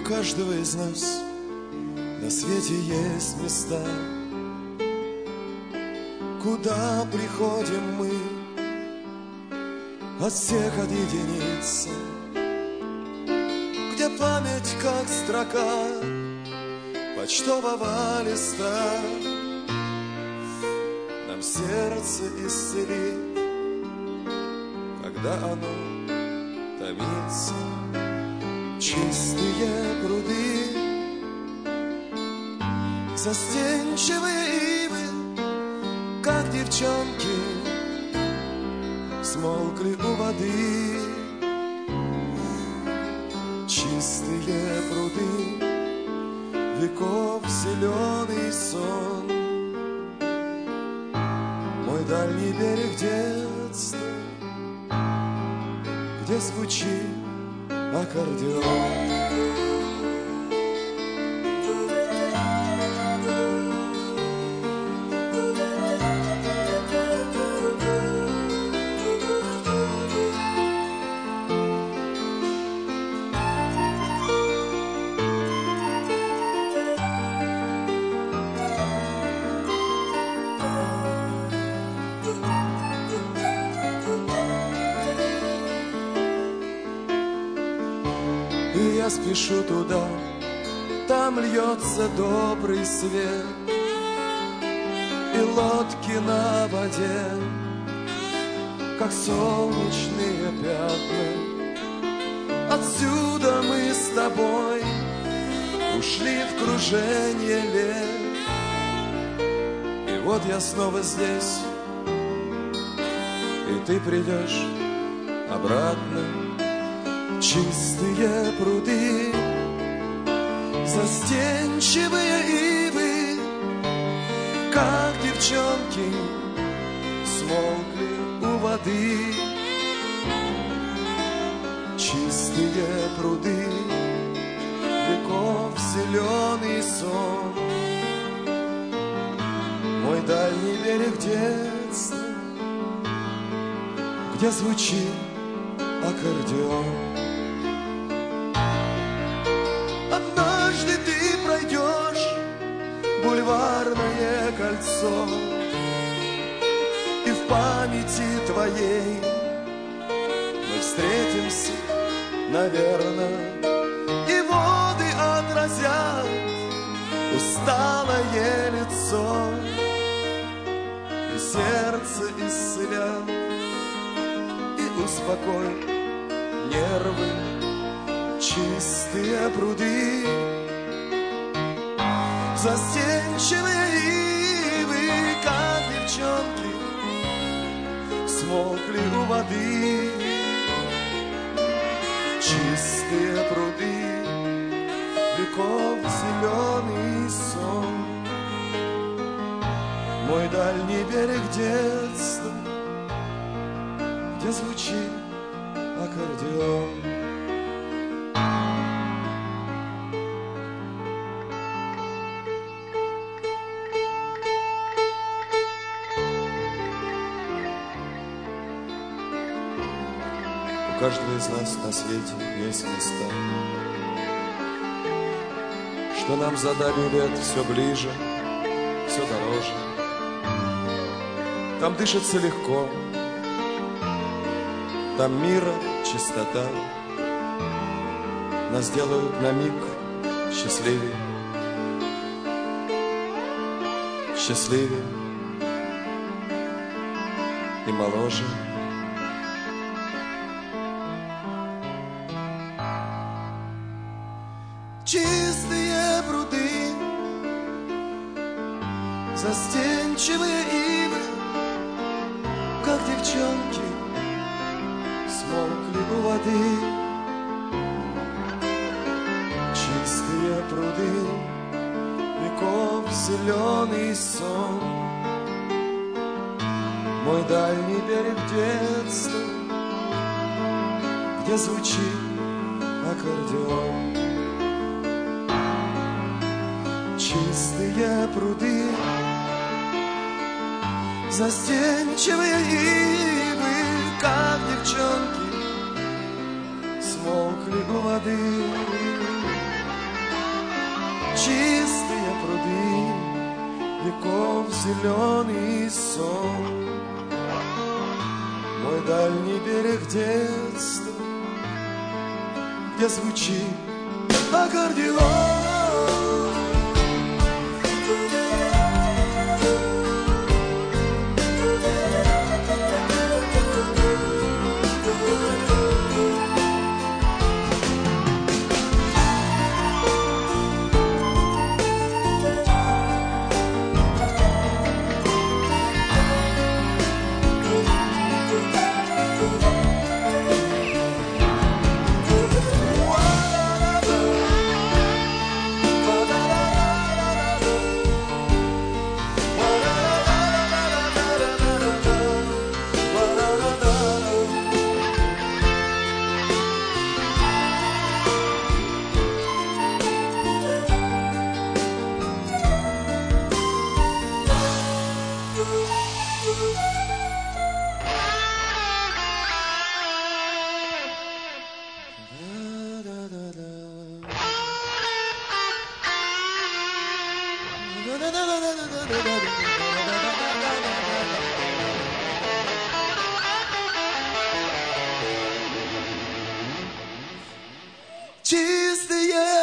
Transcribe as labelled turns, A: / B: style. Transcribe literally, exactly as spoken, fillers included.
A: каждого из нас на свете есть места, куда приходим мы от всех отъединиться, где память как строка почтового листа нам сердце исцелит, когда оно томится. Чистые пруды, застенчивые ивы, как девчонки, смолкли у воды. Чистые пруды, веков зеленый сон, мой дальний берег детства, где звучит аккордеон. И я спешу туда, там льется добрый свет, и лодки на воде, как солнечные пятна. Отсюда мы с тобой ушли в кружение лет, и вот я снова здесь, и ты придешь обратно. Чистые пруды, застенчивые ивы, как девчонки, смолкли у воды. Чистые пруды, веков зеленый сон, мой дальний берег детства, где звучит аккордеон. Однажды ты пройдешь бульварное кольцо, и в памяти твоей мы встретимся, наверное, и воды отразят усталое лицо, и сердце исцелят, и успокоит нервы. Чистые пруды, застенчивые ивы, как девчонки, смолкли у воды. Чистые пруды, веков зеленый сон, мой дальний берег детства, где звучит аккордеон. У каждого из нас на свете есть места, что нам за дали лет все ближе, все дороже. Там дышится легко, там мира чистота, нас делают на миг счастливее, счастливее и моложе. Чистые пруды, застенчивые ивы, как девчонки, смолкли у воды. Чистые пруды, веков зеленый сон, мой дальний берег детства, где звучит аккордеон. Чистые пруды, застенчивые ивы, как девчонки, смолкли у воды. чистые пруды, веков зеленый сон. Мой дальний берег детства, где звучит аккордеон. Чистые